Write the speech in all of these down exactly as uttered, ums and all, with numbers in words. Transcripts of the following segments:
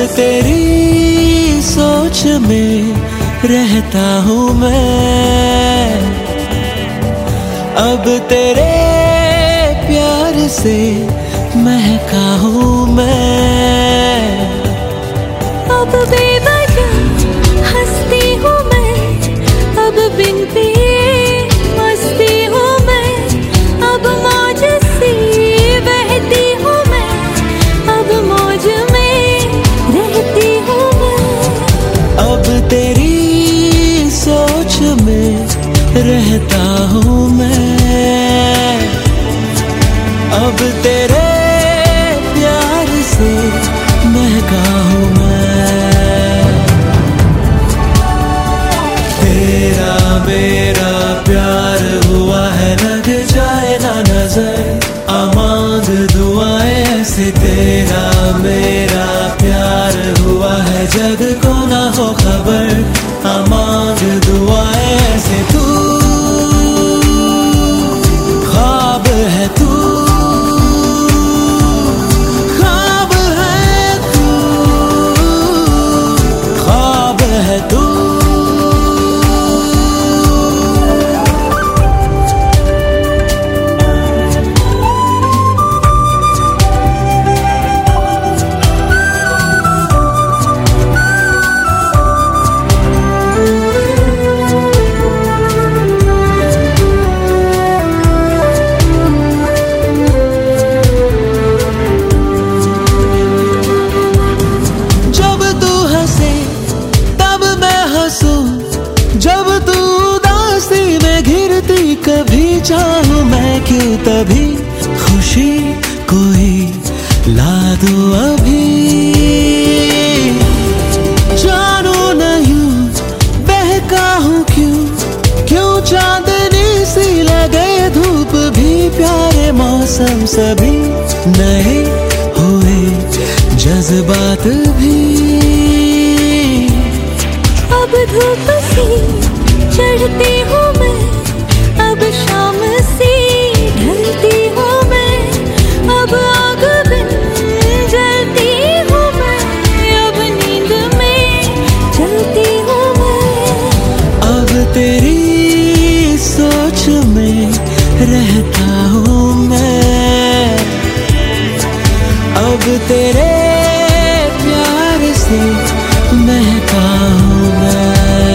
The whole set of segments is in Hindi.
तेरी सोच में रहता हूँ मैं, अब तेरे प्यार से महका हूँ मैं। अब बेवजह हंसती हूँ मैं, अब बिन पिए मस्ती हूँ मैं, अब मौज सी बहती हूँ मैं, अब मौज में रहती हूँ मैं। अब तेरी सोच में रहता हूँ मैं, अब तेरे प्यार से महका हूँ मैं। तेरा मेरा प्यार हुआ है, लग जाए ना नजर, आमाद दुआएं ऐसे। तेरा मेरा प्यार हुआ है, जग को ना हो खबर, आमाद दुआएं ऐसे। तू ख्वाब है, तू ख्वाब है, तू ख्वाब है, तू। जब तू उदासी में घिरती, कभी चाहूं मैं क्यों तभी खुशी कोई ला दो अभी। जानो नहीं बहका हूँ क्यों, क्यों चांदनी सी लगे धूप भी, प्यारे मौसम सभी नए हुए जज्बात भी। अब धूप सी चढ़ती हूँ मैं, अब शाम सी ढलती हूँ मैं, अब आग बिन जलती हूँ मैं, अब नींद में चलती हूँ मैं। अब तेरी सोच में रहता हूँ मैं, अब तेरे प्यार से महका हूँ मैं।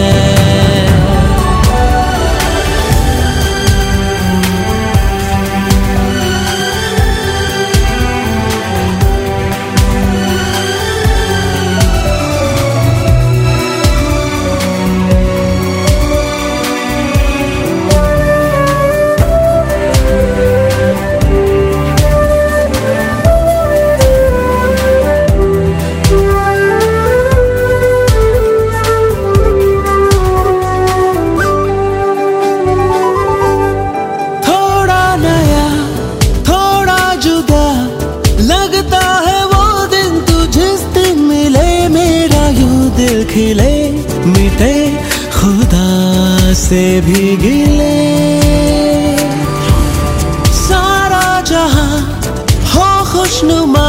दिल खिले मिटे खुदा से भी गिले, सारा जहां हो खुशनुमा,